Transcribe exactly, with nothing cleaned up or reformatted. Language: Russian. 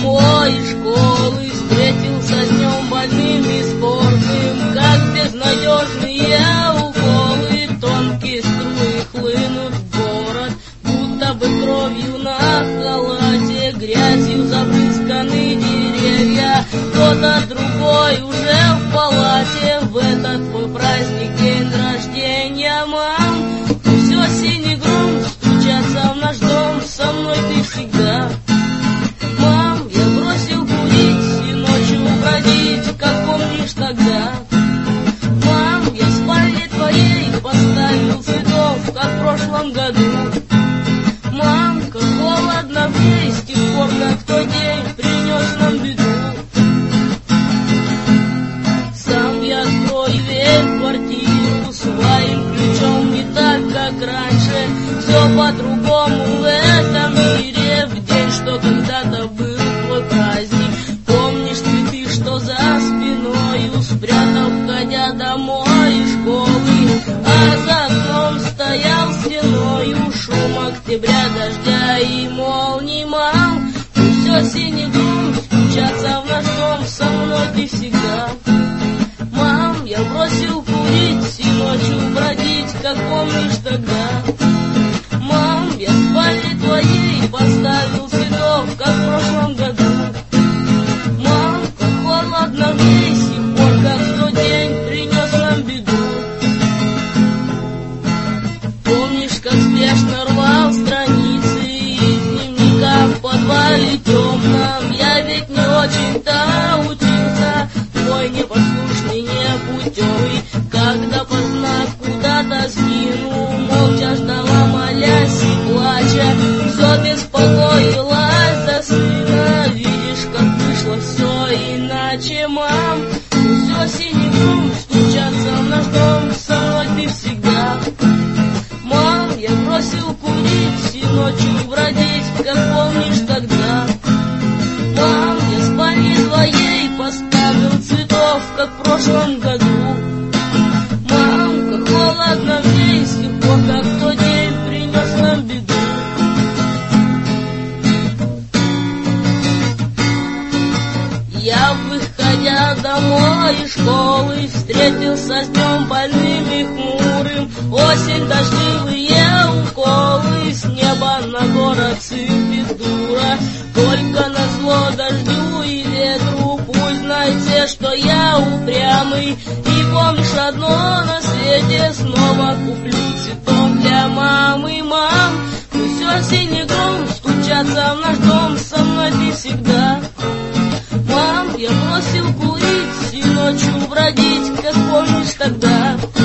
домой из школы, встретился с днем больным и скорбным, как безнадежные уколы, тонкие струи хлынут в город, будто бы кровью на халате, грязью забрызганы деревья, кто-то другой уже в палате, в этот твой праздник, день рождения, мам. Все синий гром стучатся в наш дом, со мной ты всегда. Мам, я бросил курить и ночью бродить, как помнишь тогда. Мам, я в спальне твоей поставил цветов, как в прошлом году. Мам, как холодно в ней с тех пор, как в тот день принес нам беду. Сам я открою дверь в квартиру своим ключом, не так, как раньше. Все по-другому в этом мире, в день, что когда-то был твой праздник. Помнишь цветы, что за спиною спрятал, входя домой из школы, а за окном стоял стеною шум октября, дождя и молний, мам. Пусть все синий гром стучатся в наш дом, со мной ты всегда. Мам, я бросил курить и ночью бродить, как помнишь тогда. Мам, я в спальне твоей поставил цветов, как в прошлом году. Мам, как холодно в ней с тех пор, как в тот день принес нам беду. Помнишь, как спешно рвал страницы из дневника в подвале темном? Я ведь не очень-то учился, твой непослушный, непутевый, когда поздно куда-то сгинул, молча ждала, молясь и плача, все беспокоилась за сына. Видишь, как вышло все иначе, мам. Все синий гром стучатся в наш дом, со мной ты всегда. Мам, я бросил курить и ночью бродить, как помнишь тогда. Мам, я в спальне твоей поставил цветов, как в прошлом году. Мам, как холодно в ней с тех пор, как в тот день принес нам беду. Я, выходя домой из школы, встретился с днем больным и хмурым. Осень, дождливые уколы, с неба на город сыпет дура. Только назло дождю и ветру, пусть знайте, что я упрямый. И помнишь одно на свете, снова куплю цветов для мамы. Мам, пусть все синий гром стучатся в наш дом, со мной ты всегда. Мам, я бросил курить и ночью бродить, как помнишь тогда.